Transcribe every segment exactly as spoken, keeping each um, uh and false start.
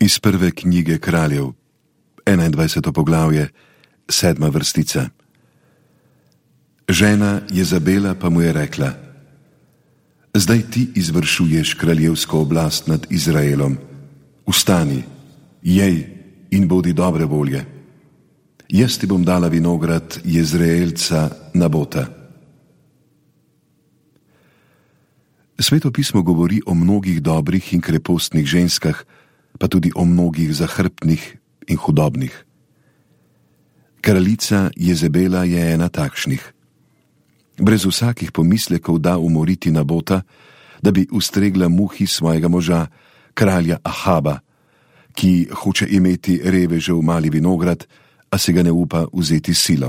Iz prve knjige Kraljev, enaindvajseto poglavje, sedma vrstica. Žena Jezabela pa mu je rekla: Zdaj ti izvršuješ kraljevsko oblast nad Izraelom. Vstani, jej in bodi dobre volje. Jaz ti bom dala vinograd Jezreelca Nabota. Sveto pismo govori o mnogih dobrih in krepostnih ženskah, pa tudi o mnogih zahrbtnih in hudobnih. Kraljica Jezebela je ena takšnih. Brez vsakih pomislekov da umoriti Nabota, da bi ustregla muhi svojega moža, kralja Ahaba, ki hoče imeti revežev mali vinograd, a se ga ne upa vzeti silo.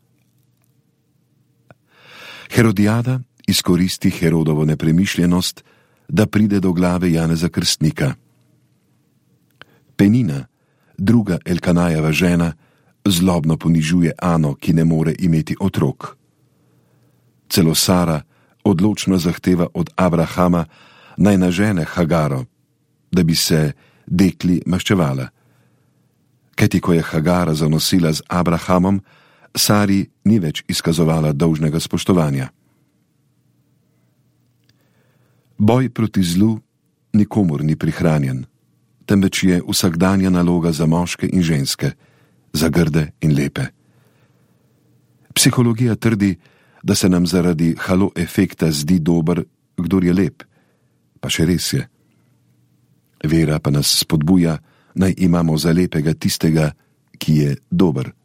Herodijada izkoristi Herodovo nepremišljenost, da pride do glave Janeza Krstnika. Penina, druga Elkanajeva žena, zlobno ponižuje Ano, ki ne more imeti otrok. Celo Sara odločno zahteva od Abrahama, naj nažene Hagaro, da bi se dekli maščevala. Kajti ko je Hagara zanosila z Abrahamom, Sari ni več izkazovala dolžnega spoštovanja. Boj proti zlu nikomur ni prihranjen, temveč je vsakdanja naloga za moške in ženske, za grde in lepe. Psihologija trdi, da se nam zaradi halo efekta zdi dober, kdor je lep, pa še res je. Vera pa nas spodbuja, naj imamo za lepega tistega, ki je dober.